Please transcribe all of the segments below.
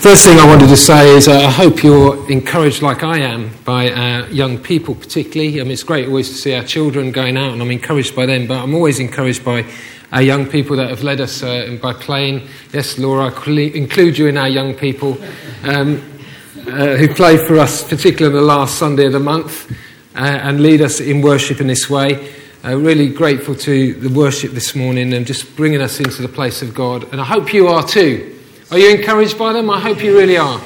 First thing I wanted to say is I hope you're encouraged like I am by our young people particularly. I mean, it's great always to see our children going out and I'm encouraged by them, but I'm always encouraged by our young people that have led us by playing. Yes, Laura, I include you in our young people who played for us, particularly the last Sunday of the month, and lead us in worship in this way. Really grateful to the worship this morning and just bringing us into the place of God. And I hope you are too. Are you encouraged by them? I hope you really are.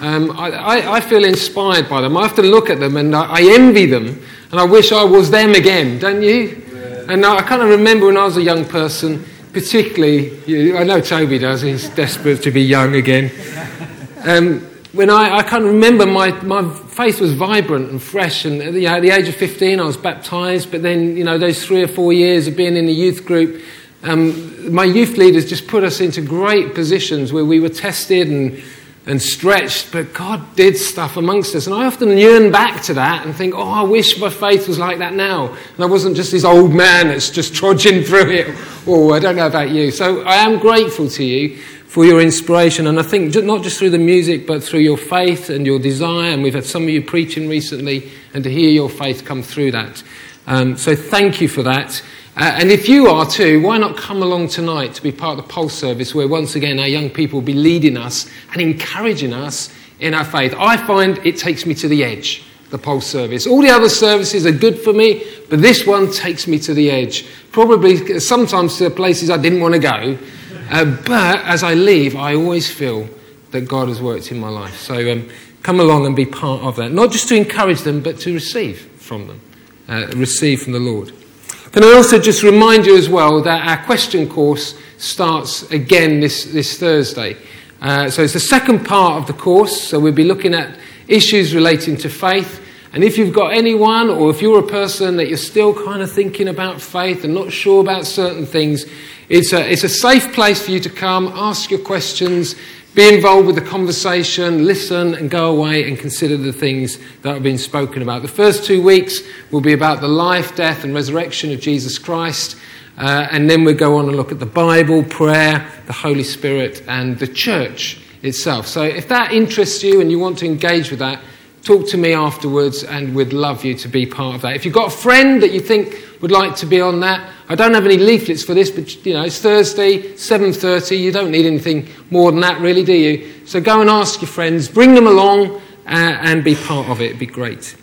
I feel inspired by them. I often look at them and I envy them and I wish I was them again, don't you? Yeah. And I kind of remember when I was a young person, particularly, I know Toby does, he's desperate to be young again. When I kind of remember my faith was vibrant and fresh, and at the age of 15 I was baptised, but then, those 3 or 4 years of being in the youth group, my youth leaders just put us into great positions where we were tested and stretched, but God did stuff amongst us. And I often yearn back to that and think, I wish my faith was like that now. And I wasn't just this old man that's just trudging through it. I don't know about you. So I am grateful to you for your inspiration. And I think not just through the music, but through your faith and your desire. And we've had some of you preaching recently, and to hear your faith come through that. So thank you for that. And if you are too, why not come along tonight to be part of the Pulse service where once again our young people will be leading us and encouraging us in our faith. I find it takes me to the edge, the Pulse service. All the other services are good for me, but this one takes me to the edge. Probably sometimes to places I didn't want to go. But as I leave, I always feel that God has worked in my life. So come along and be part of that. Not just to encourage them, but to receive from them. Receive from the Lord. Can I also just remind you as well that our question course starts again this Thursday. So it's the second part of the course. So we'll be looking at issues relating to faith. And if you've got anyone, or if you're a person that you're still kind of thinking about faith and not sure about certain things, it's a safe place for you to come, ask your questions, be involved with the conversation, listen and go away and consider the things that have been spoken about. The first 2 weeks will be about the life, death and resurrection of Jesus Christ. And then we'll go on and look at the Bible, prayer, the Holy Spirit and the church itself. So if that interests you and you want to engage with that, talk to me afterwards and we'd love you to be part of that. If you've got a friend that you think would like to be on that, I don't have any leaflets for this, but it's Thursday, 7:30. You don't need anything more than that really, do you? So go and ask your friends, bring them along and be part of it. It'd be great.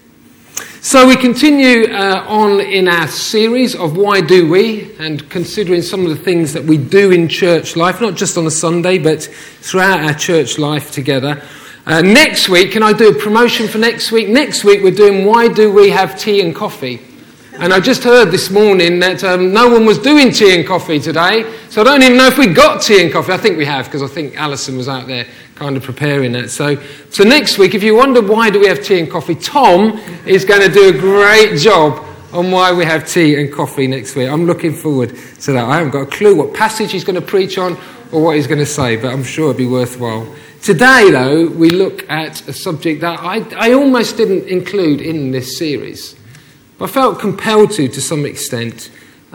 So we continue on in our series of Why Do We? And considering some of the things that we do in church life, not just on a Sunday, but throughout our church life together. Next week, can I do a promotion for next week? Next week we're doing Why Do We Have Tea and Coffee? And I just heard this morning that no one was doing tea and coffee today, so I don't even know if we got tea and coffee. I think we have, because I think Alison was out there kind of preparing that. So next week, if you wonder why do we have tea and coffee, Tom is going to do a great job on why we have tea and coffee next week. I'm looking forward to that. I haven't got a clue what passage he's going to preach on or what he's going to say, but I'm sure it'll be worthwhile. Today, though, we look at a subject that I almost didn't include in this series. I felt compelled to some extent,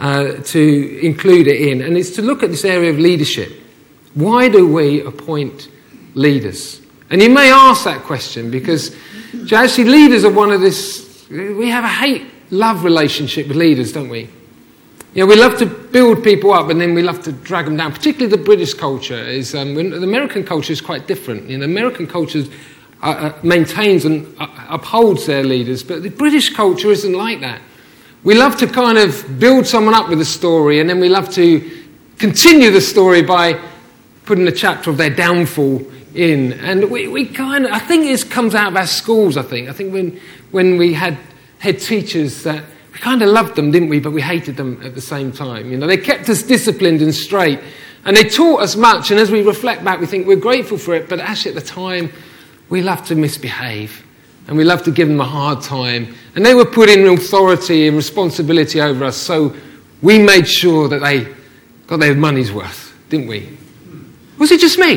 to include it in. And it's to look at this area of leadership. Why do we appoint leaders? And you may ask that question because actually leaders are one of this... We have a hate-love relationship with leaders, don't we? We love to build people up and then we love to drag them down. Particularly the British culture is... the American culture is quite different. American culture maintains and upholds their leaders, but the British culture isn't like that. We love to kind of build someone up with a story and then we love to continue the story by putting a chapter of their downfall in. And we kind of, I think it comes out of our schools, I think when we had head teachers that we kind of loved them, didn't we, but we hated them at the same time. They kept us disciplined and straight and they taught us much, and as we reflect back we think we're grateful for it, but actually at the time we love to misbehave and we love to give them a hard time. And they were putting authority and responsibility over us, so we made sure that they got their money's worth, didn't we? Was it just me?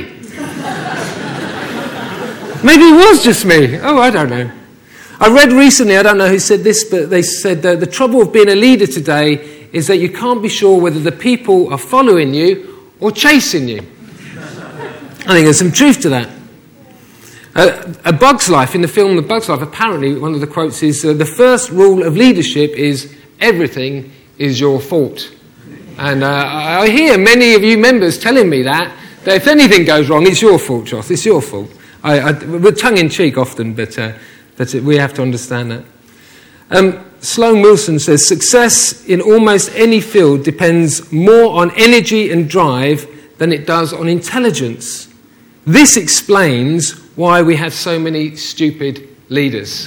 Maybe it was just me. I don't know. I read recently, I don't know who said this, but they said that the trouble of being a leader today is that you can't be sure whether the people are following you or chasing you. I think there's some truth to that. A Bug's Life, in the film The Bug's Life, apparently one of the quotes is, the first rule of leadership is everything is your fault. And I hear many of you members telling me that if anything goes wrong, it's your fault, Joss, it's your fault. We're tongue-in-cheek often, but we have to understand that. Sloan Wilson says, success in almost any field depends more on energy and drive than it does on intelligence. This explains why we have so many stupid leaders.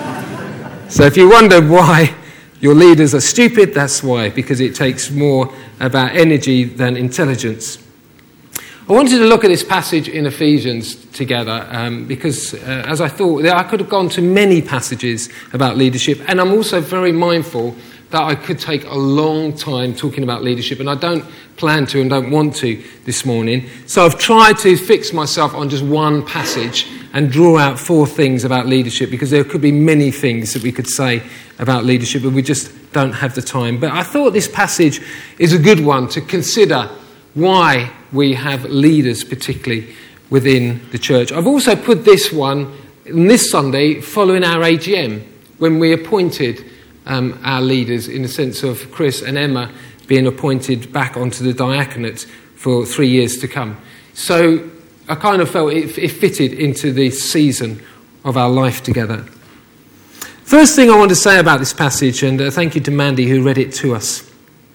So if you wonder why your leaders are stupid, that's why, because it takes more about energy than intelligence. I wanted to look at this passage in Ephesians together because, as I thought, I could have gone to many passages about leadership, and I'm also very mindful that I could take a long time talking about leadership, and I don't plan to and don't want to this morning. So I've tried to fix myself on just one passage and draw out 4 things about leadership, because there could be many things that we could say about leadership, but we just don't have the time. But I thought this passage is a good one to consider why we have leaders, particularly within the church. I've also put this one this Sunday following our AGM, when we appointed our leaders, in the sense of Chris and Emma being appointed back onto the diaconate for 3 years to come. So I kind of felt it fitted into the season of our life together. First thing I want to say about this passage, and thank you to Mandy who read it to us,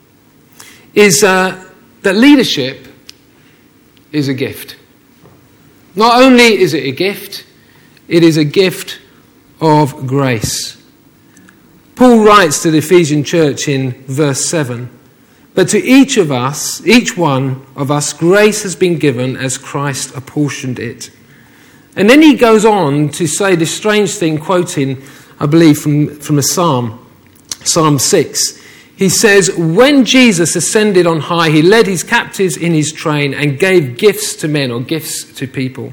is that leadership is a gift. Not only is it a gift, it is a gift of grace. Paul writes to the Ephesian church in verse 7, but to each one of us, grace has been given as Christ apportioned it. And then he goes on to say this strange thing, quoting, I believe, from a psalm, Psalm 6. He says, when Jesus ascended on high, he led his captives in his train and gave gifts to men, or gifts to people.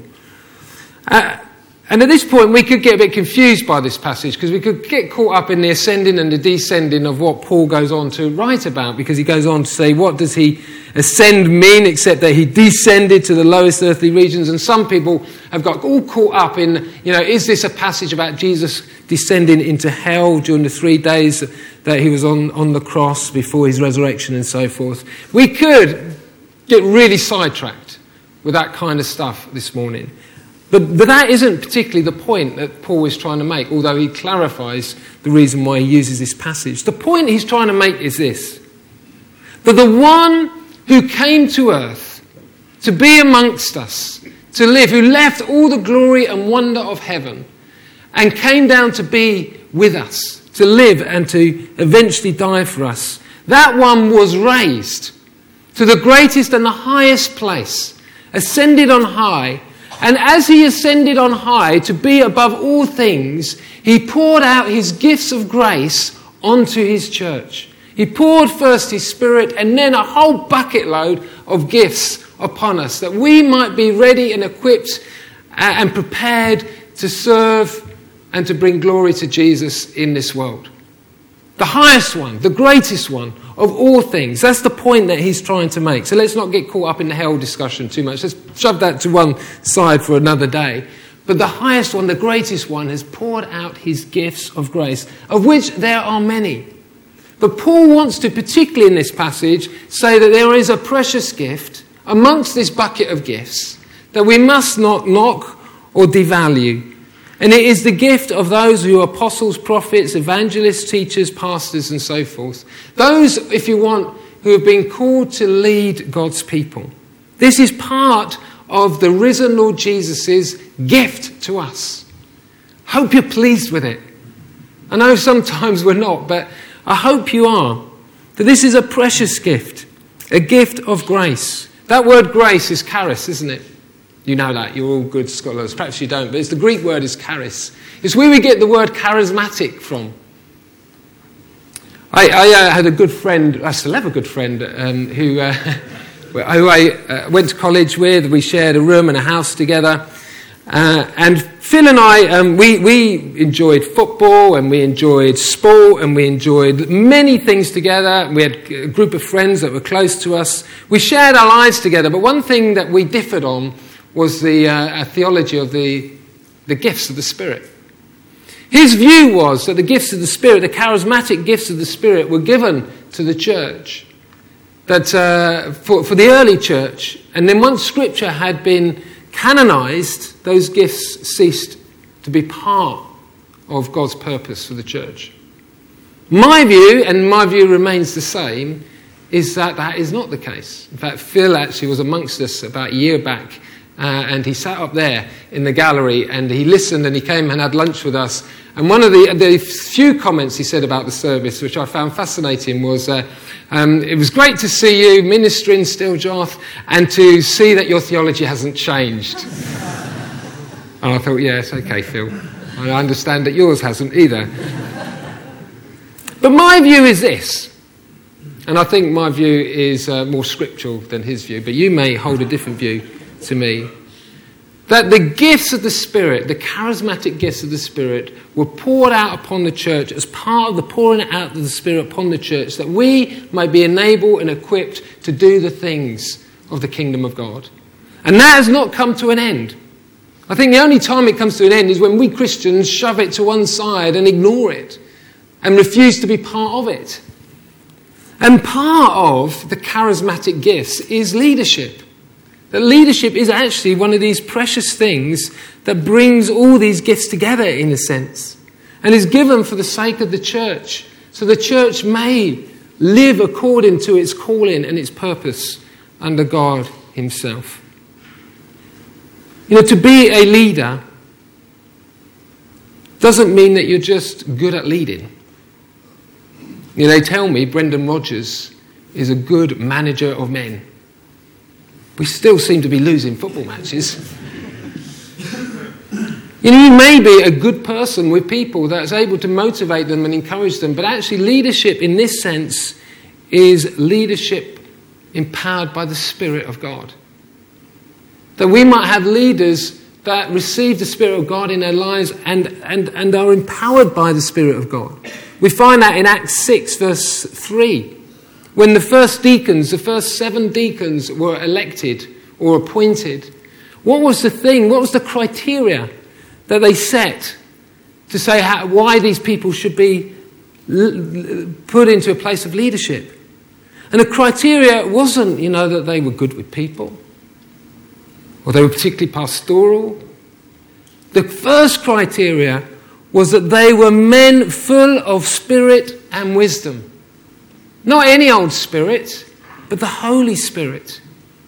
And at this point, we could get a bit confused by this passage, because we could get caught up in the ascending and the descending of what Paul goes on to write about, because he goes on to say, what does he ascend mean, except that he descended to the lowest earthly regions? And some people have got all caught up in, is this a passage about Jesus descending into hell during the 3 days that he was on the cross before his resurrection and so forth? We could get really sidetracked with that kind of stuff this morning. But that isn't particularly the point that Paul is trying to make, although he clarifies the reason why he uses this passage. The point he's trying to make is this: that the one who came to earth to be amongst us, to live, who left all the glory and wonder of heaven and came down to be with us, to live and to eventually die for us, that one was raised to the greatest and the highest place, ascended on high. And as he ascended on high to be above all things, he poured out his gifts of grace onto his church. He poured first his Spirit and then a whole bucket load of gifts upon us, that we might be ready and equipped and prepared to serve and to bring glory to Jesus in this world. The highest one, the greatest one of all things. That's the point that he's trying to make. So let's not get caught up in the hell discussion too much. Let's shove that to one side for another day. But the highest one, the greatest one, has poured out his gifts of grace, of which there are many. But Paul wants to, particularly in this passage, say that there is a precious gift amongst this bucket of gifts that we must not knock or devalue. And it is the gift of those who are apostles, prophets, evangelists, teachers, pastors, and so forth. Those, if you want, who have been called to lead God's people. This is part of the risen Lord Jesus' gift to us. Hope you're pleased with it. I know sometimes we're not, but I hope you are. That this is a precious gift, a gift of grace. That word grace is charis, isn't it? You know that, you're all good scholars. Perhaps you don't, but it's the Greek word is charis. It's where we get the word charismatic from. I had a good friend, I still have a good friend, who I went to college with. We shared a room and a house together. And Phil and I, we enjoyed football and we enjoyed sport and we enjoyed many things together. We had a group of friends that were close to us. We shared our lives together, but one thing that we differed on was the theology of the the gifts of the Spirit. His view was that the gifts of the Spirit, the charismatic gifts of the Spirit, were given to the church, that for the early church, and then once Scripture had been canonized, those gifts ceased to be part of God's purpose for the church. My view, and my view remains the same, is that that is not the case. In fact, Phil actually was amongst us about a year back, and he sat up there in the gallery and he listened and he came and had lunch with us. And one of the few comments he said about the service, which I found fascinating, was it was great to see you ministering still, Joth, and to see that your theology hasn't changed. And I thought, yeah, it's okay, Phil. I understand that yours hasn't either. But my view is this, and I think my view is more scriptural than his view, but you may hold a different view to me, that the gifts of the Spirit, the charismatic gifts of the Spirit, were poured out upon the church as part of the pouring out of the Spirit upon the church, that we might be enabled and equipped to do the things of the kingdom of God. And that has not come to an end. I think the only time it comes to an end is when we Christians shove it to one side and ignore it and refuse to be part of it. And part of the charismatic gifts is leadership. That leadership is actually one of these precious things that brings all these gifts together in a sense, and is given for the sake of the church, so the church may live according to its calling and its purpose under God himself. You know, to be a leader doesn't mean that you're just good at leading. You know, they tell me Brendan Rodgers is a good manager of men. We still seem to be losing football matches. You know, you may be a good person with people that's able to motivate them and encourage them, but actually leadership in this sense is leadership empowered by the Spirit of God. That we might have leaders that receive the Spirit of God in their lives and are empowered by the Spirit of God. We find that in Acts 6 verse 3. When the first 7 deacons were elected or appointed, what was the thing, what was the criteria that they set to say why these people should be put into a place of leadership? And the criteria wasn't, that they were good with people or they were particularly pastoral. The first criteria was that they were men full of spirit and wisdom. Not any old spirit, but the Holy Spirit.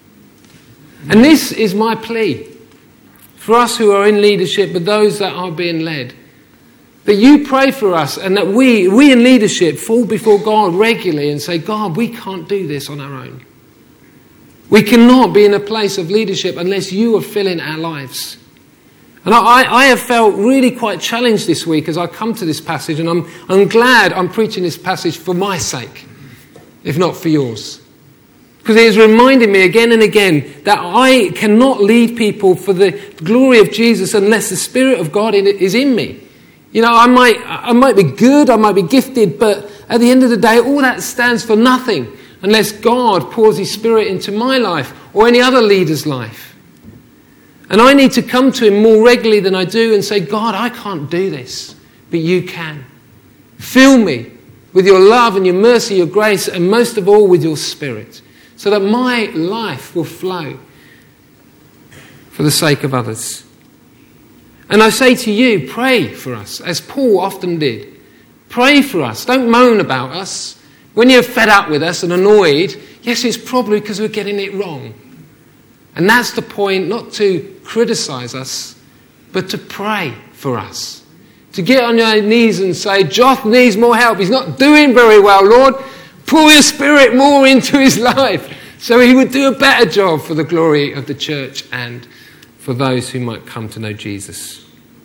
And this is my plea for us who are in leadership, but those that are being led. That you pray for us and that we in leadership fall before God regularly and say, God, we can't do this on our own. We cannot be in a place of leadership unless you are filling our lives. And I have felt really quite challenged this week as I come to this passage, and I'm glad I'm preaching this passage for my sake, if not for yours. Because it is reminding me again and again that I cannot lead people for the glory of Jesus unless the Spirit of God is in me. I might be good, I might be gifted, but at the end of the day, all that stands for nothing unless God pours his Spirit into my life or any other leader's life. And I need to come to him more regularly than I do and say, God, I can't do this, but you can. Fill me with your love and your mercy, your grace, and most of all with your Spirit, so that my life will flow for the sake of others. And I say to you, pray for us, as Paul often did. Pray for us. Don't moan about us. When you're fed up with us and annoyed, yes, it's probably because we're getting it wrong. And that's the point, not to criticise us, but to pray for us. To get on your knees and say, Joth needs more help. He's not doing very well, Lord. Pour your Spirit more into his life so he would do a better job for the glory of the church and for those who might come to know Jesus.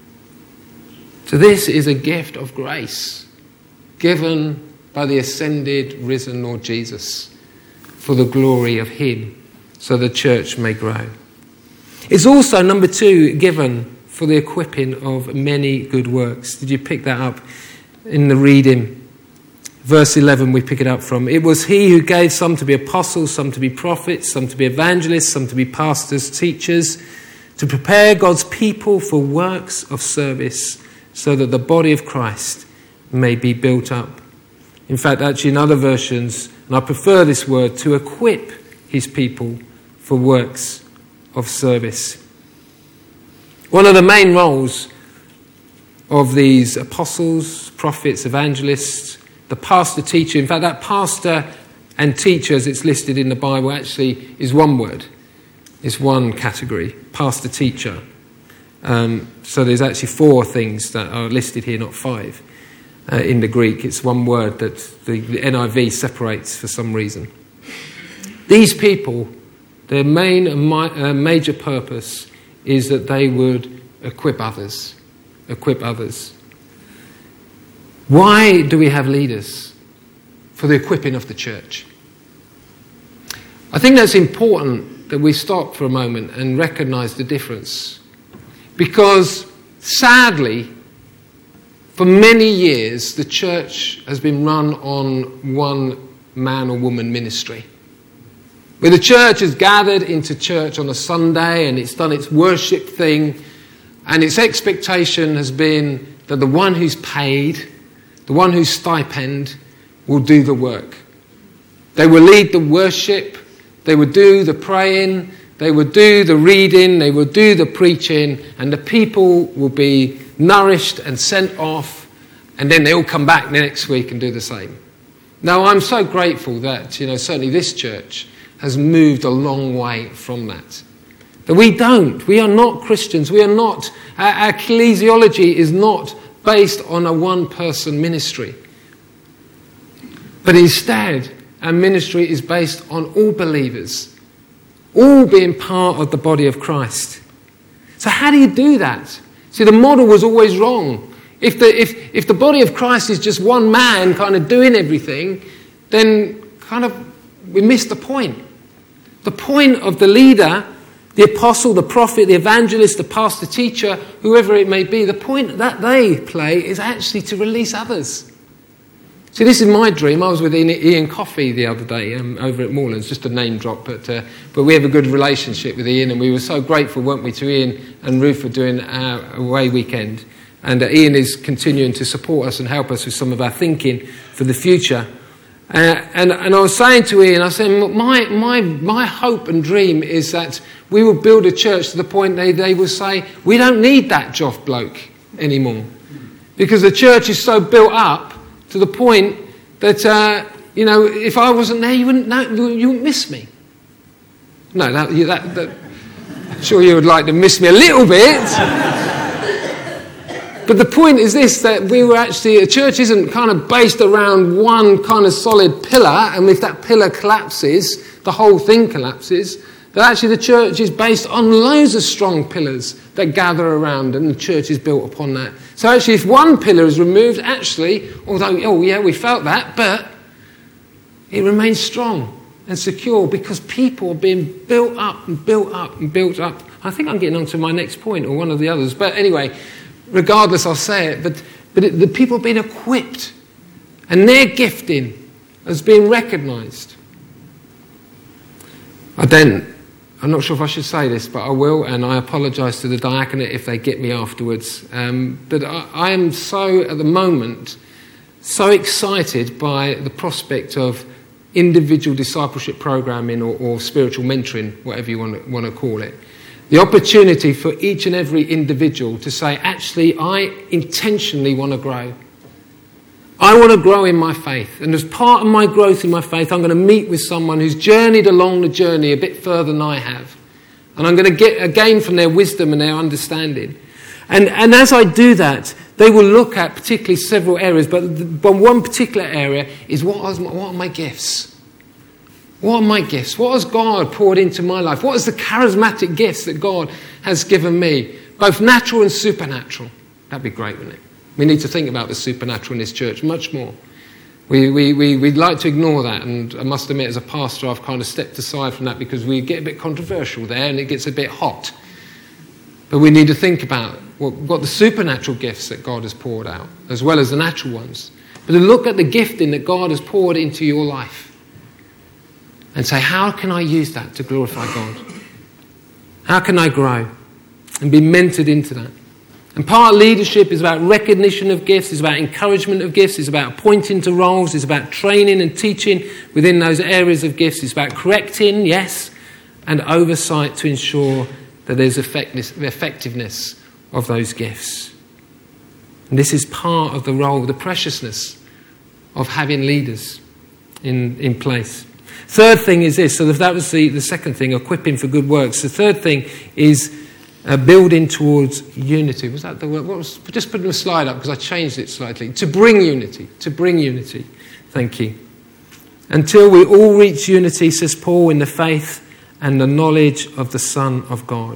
So this is a gift of grace given by the ascended, risen Lord Jesus for the glory of him, so the church may grow. It's also, number 2, given for the equipping of many good works. Did you pick that up in the reading? Verse 11 we pick it up from. It was he who gave some to be apostles, some to be prophets, some to be evangelists, some to be pastors, teachers, to prepare God's people for works of service so that the body of Christ may be built up. In fact, actually in other versions, and I prefer this word, to equip his people for works of service. One of the main roles of these apostles, prophets, evangelists, the pastor, teacher, in fact that pastor and teacher as it's listed in the Bible actually is one word. It's one category, pastor, teacher. So there's actually 4 things that are listed here, not 5. In the Greek, it's one word that the NIV separates for some reason. These people, their main major purpose is that they would equip others. Equip others. Why do we have leaders? For the equipping of the church. I think that's important that we stop for a moment and recognise the difference. Because sadly, for many years, the church has been run on one man or woman ministry. Where the church has gathered into church on a Sunday and it's done its worship thing, and its expectation has been that the one who's paid, the one whose stipend, will do the work. They will lead the worship, they will do the praying, they will do the reading, they will do the preaching, and the people will be nourished and sent off, and then they all come back next week and do the same. Now, I'm so grateful that, certainly this church has moved a long way from that. But we are not Christians, our ecclesiology is not based on a one-person ministry. But instead, our ministry is based on all believers, all being part of the body of Christ. So how do you do that? See, the model was always wrong. If the body of Christ is just one man kind of doing everything, then we miss the point. The point of the leader, the apostle, the prophet, the evangelist, the pastor, teacher, whoever it may be, the point that they play is actually to release others. See, this is my dream. I was with Ian Coffey the other day over at Moorlands, just a name drop, but we have a good relationship with Ian, and we were so grateful, weren't we, to Ian and Ruth for doing our away weekend. And Ian is continuing to support us and help us with some of our thinking for the future. And I was saying to Ian, I said, my hope and dream is that we will build a church to the point they will say, we don't need that Joff bloke anymore. Because the church is so built up to the point that, if I wasn't there, you wouldn't miss me. No, I'm sure you would like to miss me a little bit. But the point is this, that a church isn't kind of based around one kind of solid pillar, and if that pillar collapses, the whole thing collapses. That actually the church is based on loads of strong pillars that gather around, and the church is built upon that. So actually, if one pillar is removed, actually, although, we felt that, but it remains strong and secure because people are being built up and built up and built up. I think I'm getting on to my next point, or one of the others. But anyway, regardless, I'll say it. But the people are being equipped, and their gifting is being recognised. I'm not sure if I should say this, but I will, and I apologise to the diaconate if they get me afterwards. But I am at the moment, so excited by the prospect of individual discipleship programming or spiritual mentoring, whatever you want to call it. The opportunity for each and every individual to say, actually, I intentionally want to grow. I want to grow in my faith. And as part of my growth in my faith, I'm going to meet with someone who's journeyed along the journey a bit further than I have. And I'm going to gain from their wisdom and their understanding. And as I do that, they will look at particularly several areas, but one particular area is what are my gifts? What are my gifts? What has God poured into my life? What is the charismatic gifts that God has given me? Both natural and supernatural. That'd be great, wouldn't it? We need to think about the supernatural in this church much more. We'd like to ignore that, and I must admit, as a pastor, I've kind of stepped aside from that because we get a bit controversial there and it gets a bit hot. But we need to think about what the supernatural gifts that God has poured out, as well as the natural ones. But to look at the gifting that God has poured into your life and say, how can I use that to glorify God? How can I grow? and be mentored into that. And part of leadership is about recognition of gifts, it's about encouragement of gifts, it's about pointing to roles, it's about training and teaching within those areas of gifts, it's about correcting, yes, and oversight to ensure that there's effectiveness of those gifts. And this is part of the role, the preciousness of having leaders in place. Third thing is this, so that was the second thing, equipping for good works. The third thing is building towards unity. Was that the word? Just put a slide up because I changed it slightly. To bring unity. Thank you. Until we all reach unity, says Paul, in the faith and the knowledge of the Son of God.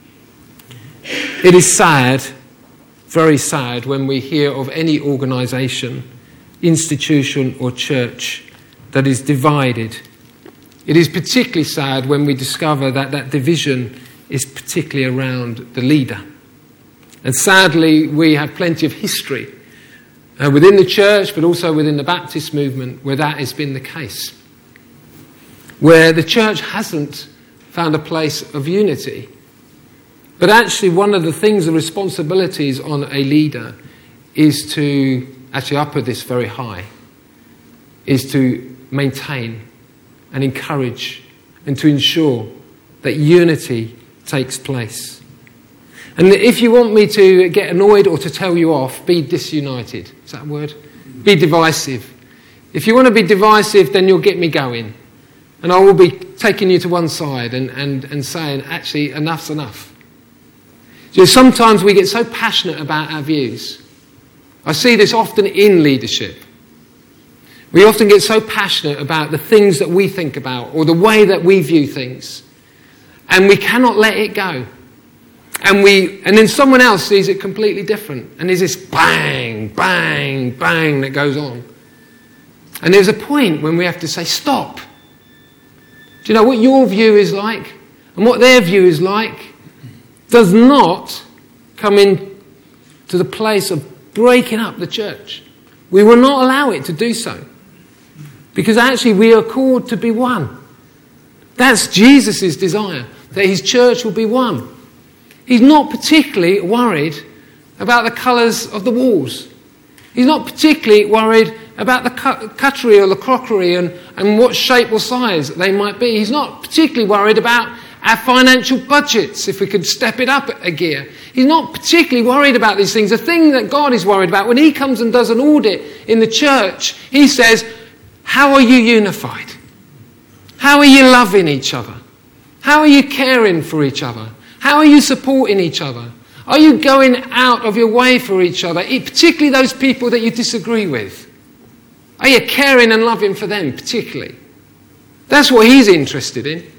It is sad, very sad, when we hear of any organisation, institution or church that is divided. It is particularly sad when we discover that division is particularly around the leader. And sadly, we have plenty of history within the church, but also within the Baptist movement, where that has been the case. Where the church hasn't found a place of unity. But actually, one of the things, the responsibilities on a leader is to, actually I put this very high, is to maintain and encourage and to ensure that unity takes place. And if you want me to get annoyed or to tell you off, be disunited. Is that a word? Be divisive. If you want to be divisive, then you'll get me going. And I will be taking you to one side and saying, actually, enough's enough. So sometimes we get so passionate about our views. I see this often in leadership. We often get so passionate about the things that we think about or the way that we view things. And we cannot let it go. And then someone else sees it completely different. And there's this bang, bang, bang that goes on. And there's a point when we have to say, stop. Do you know what your view is like? And what their view is like does not come in to the place of breaking up the church. We will not allow it to do so. Because actually we are called to be one. That's Jesus' desire, that his church will be one. He's not particularly worried about the colours of the walls. He's not particularly worried about the cutlery or the crockery and what shape or size they might be. He's not particularly worried about our financial budgets, if we could step it up a gear. He's not particularly worried about these things. The thing that God is worried about, when he comes and does an audit in the church, he says, how are you unified? How are you loving each other? How are you caring for each other? How are you supporting each other? Are you going out of your way for each other, particularly those people that you disagree with? Are you caring and loving for them particularly? That's what he's interested in.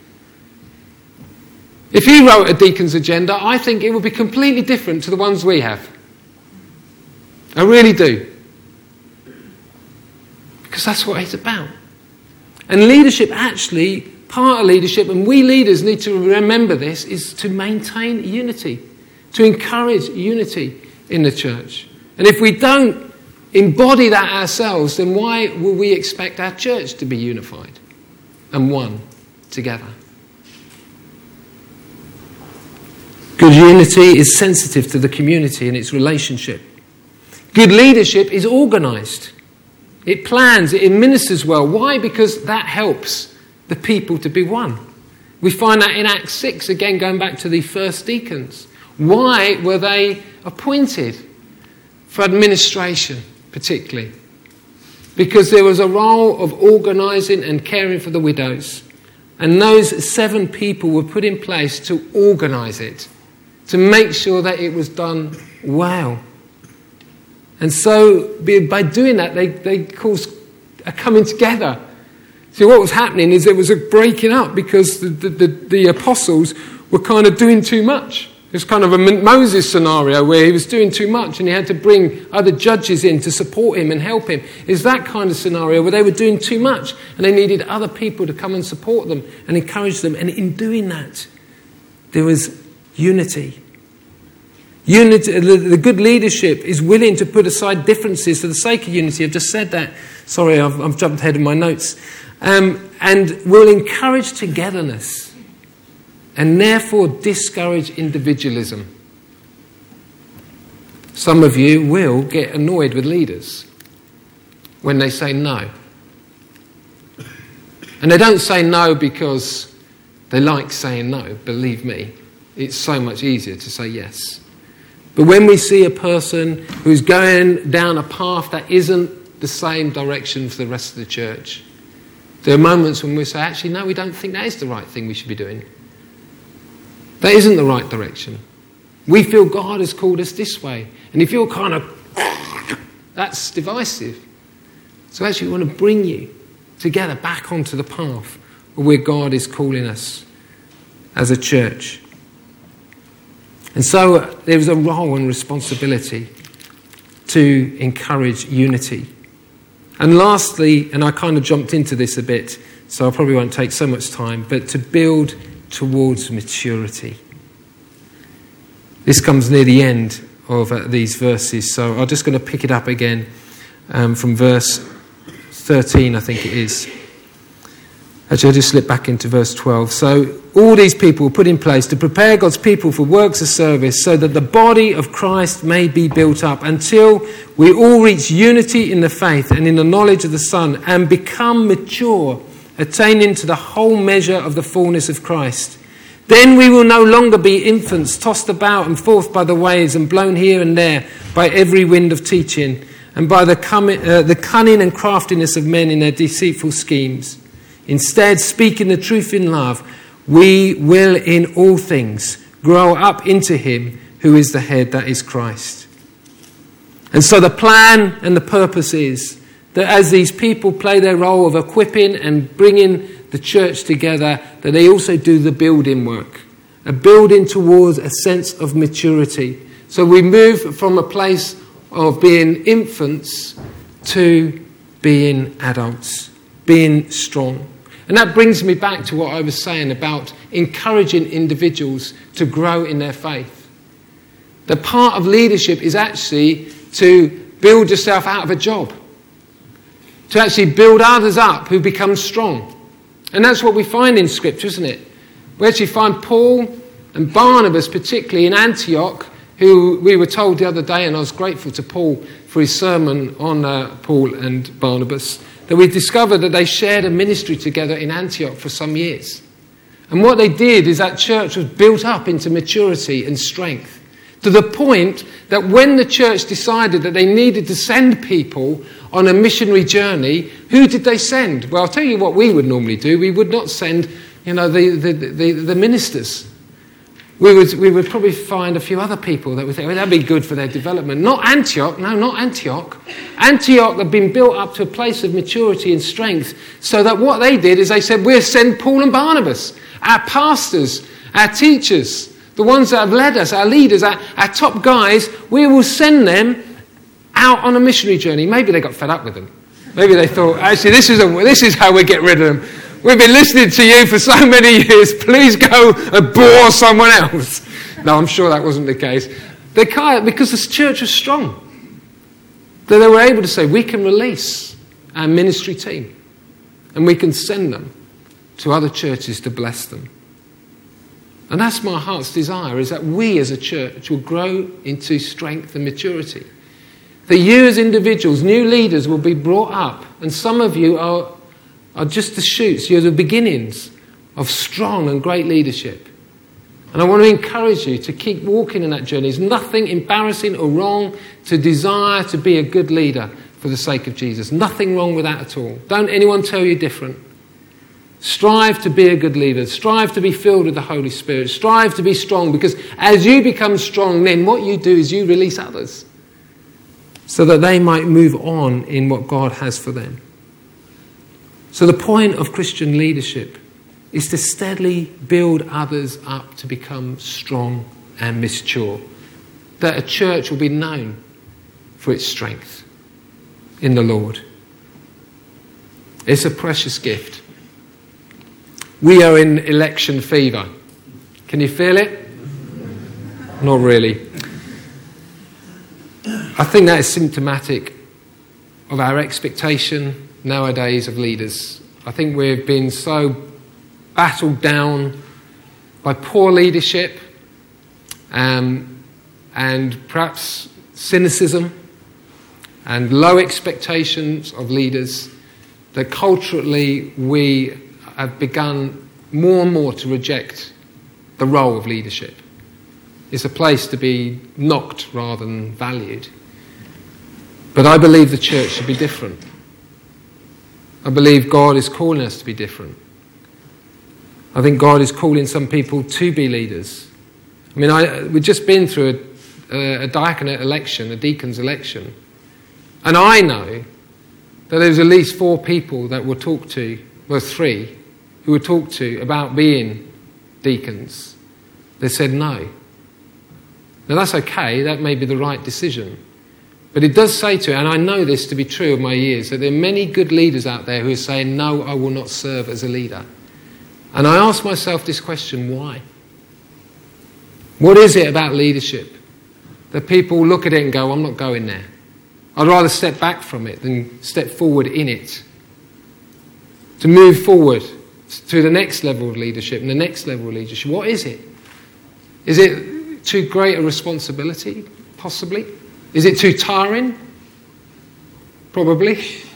If he wrote a deacon's agenda, I think it would be completely different to the ones we have. I really do. Because that's what it's about. And leadership, actually, part of leadership, and we leaders need to remember this, is to maintain unity, to encourage unity in the church. And if we don't embody that ourselves, then why will we expect our church to be unified and one together? Good unity is sensitive to the community and its relationship. Good leadership is organised. It plans, it administers well. Why? Because that helps the people to be one. We find that in Acts 6, again going back to the first deacons. Why were they appointed for administration particularly? Because there was a role of organising and caring for the widows. And those 7 people were put in place to organise it, to make sure that it was done well. And so by doing that, they caused a coming together. See, what was happening is there was a breaking up because the apostles were kind of doing too much. It was kind of a Moses scenario where he was doing too much and he had to bring other judges in to support him and help him. It's that kind of scenario where they were doing too much and they needed other people to come and support them and encourage them. And in doing that, there was unity. Unity, the good leadership is willing to put aside differences for the sake of unity. I've just said that. Sorry, I've jumped ahead of my notes. And will encourage togetherness. and therefore discourage individualism. Some of you will get annoyed with leaders when they say no. And they don't say no because they like saying no, believe me. It's so much easier to say yes. But when we see a person who's going down a path that isn't the same direction for the rest of the church, there are moments when we say, actually, no, we don't think that is the right thing we should be doing. That isn't the right direction. We feel God has called us this way. And if you're kind of, that's divisive. So actually we want to bring you together back onto the path where God is calling us as a church. And so there's a role and responsibility to encourage unity. And lastly, and I kind of jumped into this a bit, so I probably won't take so much time, but to build towards maturity. This comes near the end of these verses, so I'm just going to pick it up again from verse 13, I think it is. Actually, I'll just slip back into verse 12. So all these people were put in place to prepare God's people for works of service so that the body of Christ may be built up until we all reach unity in the faith and in the knowledge of the Son and become mature, attaining to the whole measure of the fullness of Christ. Then we will no longer be infants tossed about and forth by the waves and blown here and there by every wind of teaching and by the cunning and craftiness of men in their deceitful schemes. Instead, speaking the truth in love, we will in all things grow up into him who is the head, that is Christ. And so the plan and the purpose is that as these people play their role of equipping and bringing the church together, that they also do the building work, a building towards a sense of maturity. So we move from a place of being infants to being adults, being strong. And that brings me back to what I was saying about encouraging individuals to grow in their faith. The part of leadership is actually to build yourself out of a job, to actually build others up who become strong. And that's what we find in Scripture, isn't it? We actually find Paul and Barnabas, particularly in Antioch, who we were told the other day, and I was grateful to Paul for his sermon on Paul and Barnabas, that we discovered that they shared a ministry together in Antioch for some years. And what they did is that church was built up into maturity and strength, to the point that when the church decided that they needed to send people on a missionary journey, who did they send? Well, I'll tell you what we would normally do. We would not send, the ministers. We would probably find a few other people that we think, that'd be good for their development. Not Antioch. No, not Antioch. Antioch had been built up to a place of maturity and strength, so that what they did is they said, we'll send Paul and Barnabas, our pastors, our teachers, the ones that have led us, our leaders, our top guys, we will send them out on a missionary journey. Maybe they got fed up with them. Maybe they thought, actually, this is how we get rid of them. We've been listening to you for so many years. Please go and bore someone else. No, I'm sure that wasn't the case. Because the church was strong, that they were able to say, we can release our ministry team and we can send them to other churches to bless them. And that's my heart's desire, is that we as a church will grow into strength and maturity. That you as individuals, new leaders, will be brought up, and some of you are just the shoots, you're the beginnings of strong and great leadership. And I want to encourage you to keep walking in that journey. There's nothing embarrassing or wrong to desire to be a good leader for the sake of Jesus. Nothing wrong with that at all. Don't anyone tell you different. Strive to be a good leader. Strive to be filled with the Holy Spirit. Strive to be strong, because as you become strong, then what you do is you release others so that they might move on in what God has for them. So the point of Christian leadership is to steadily build others up to become strong and mature. That a church will be known for its strength in the Lord. It's a precious gift. We are in election fever. Can you feel it? Not really. I think that is symptomatic of our expectation nowadays of leaders. I think we've been so battled down by poor leadership, and perhaps cynicism and low expectations of leaders, that culturally we have begun more and more to reject the role of leadership. It's a place to be knocked rather than valued. But I believe the church should be different. I believe God is calling us to be different. I think God is calling some people to be leaders. I mean, we've just been through a diaconate election, a deacon's election. And I know that there's at least 4 people that were talked to, well 3, who were talked to about being deacons. They said no. Now that's okay, that may be the right decision. But it does say to it, and I know this to be true of my years, that there are many good leaders out there who are saying, no, I will not serve as a leader. And I ask myself this question, why? What is it about leadership that people look at it and go, I'm not going there? I'd rather step back from it than step forward in it. To move forward to the next level of leadership and the next level of leadership. What is it? Is it too great a responsibility? Possibly. Is it too tiring? Probably.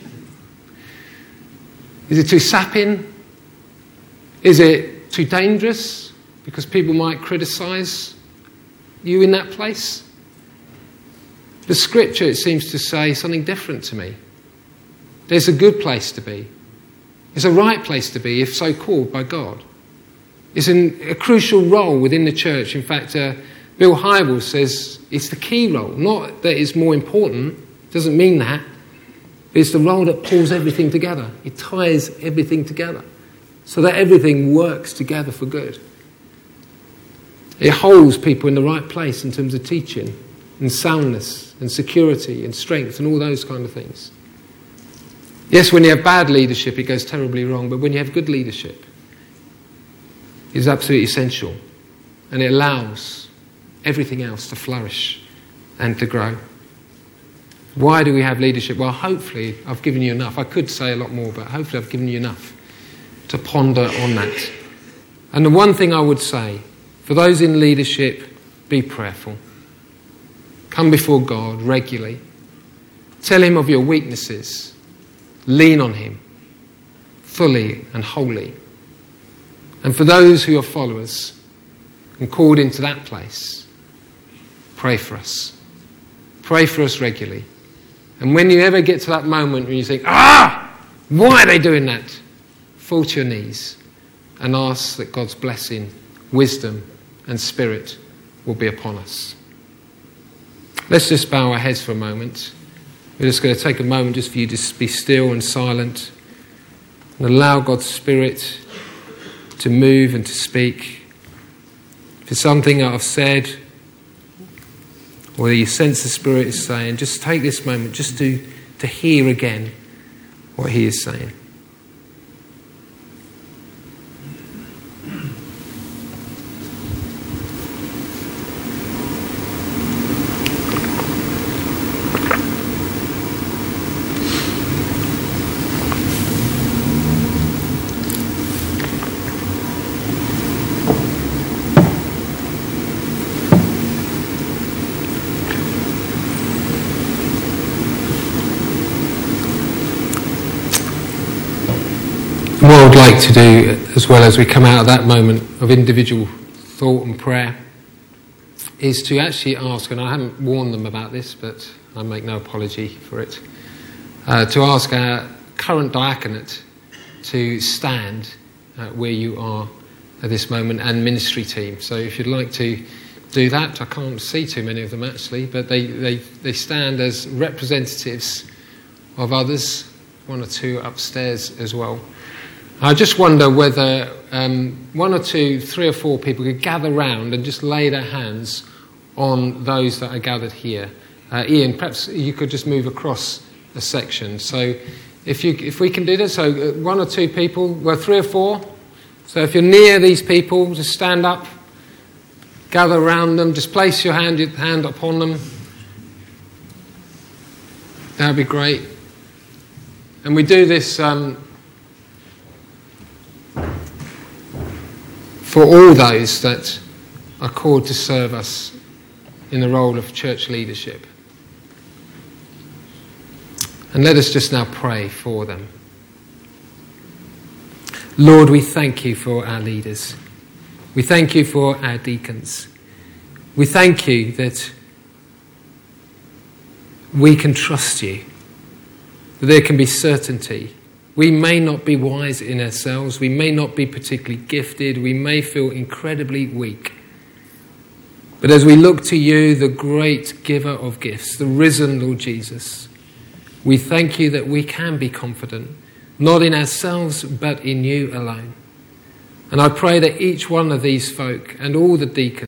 Is it too sapping? Is it too dangerous? Because people might criticise you in that place? The scripture, it seems to say something different to me. There's a good place to be. It's a right place to be, if so called by God. It's a crucial role within the church. In fact, Bill Hybels says it's the key role. Not that it's more important, doesn't mean that. But it's the role that pulls everything together. It ties everything together so that everything works together for good. It holds people in the right place in terms of teaching and soundness and security and strength and all those kind of things. Yes, when you have bad leadership, it goes terribly wrong, but when you have good leadership, it's absolutely essential, and it allows everything else to flourish and to grow. Why do we have leadership? Well, hopefully I've given you enough. I could say a lot more, but hopefully I've given you enough to ponder on that. And the one thing I would say, for those in leadership, be prayerful. Come before God regularly. Tell him of your weaknesses. Lean on him fully and wholly. And for those who are followers and called into that place, pray for us. Pray for us regularly. And when you ever get to that moment when you think, why are they doing that? Fall to your knees and ask that God's blessing, wisdom and spirit will be upon us. Let's just bow our heads for a moment. We're just going to take a moment just for you to be still and silent and allow God's Spirit to move and to speak. If it's something that I've said or you sense the Spirit is saying, just take this moment just to hear again what he is saying. What I would like to do, as well as we come out of that moment of individual thought and prayer, is to actually ask, and I haven't warned them about this, but I make no apology for it, to ask our current diaconate to stand where you are at this moment, and ministry team. So if you'd like to do that, I can't see too many of them actually, but they stand as representatives of others, 1 or 2 upstairs as well. I just wonder whether 1 or 2, 3 or 4 people could gather round and just lay their hands on those that are gathered here. Ian, perhaps you could just move across a section. So if we can do that, so 1 or 2 people, well 3 or 4. So if you're near these people, just stand up, gather around them, just place your hand upon them. That would be great. And we do this for all those that are called to serve us in the role of church leadership. And let us just now pray for them. Lord, we thank you for our leaders. We thank you for our deacons. We thank you that we can trust you, that there can be certainty. We may not be wise in ourselves. We may not be particularly gifted. We may feel incredibly weak. But as we look to you, the great giver of gifts, the risen Lord Jesus, we thank you that we can be confident, not in ourselves, but in you alone. And I pray that each one of these folk and all the deacons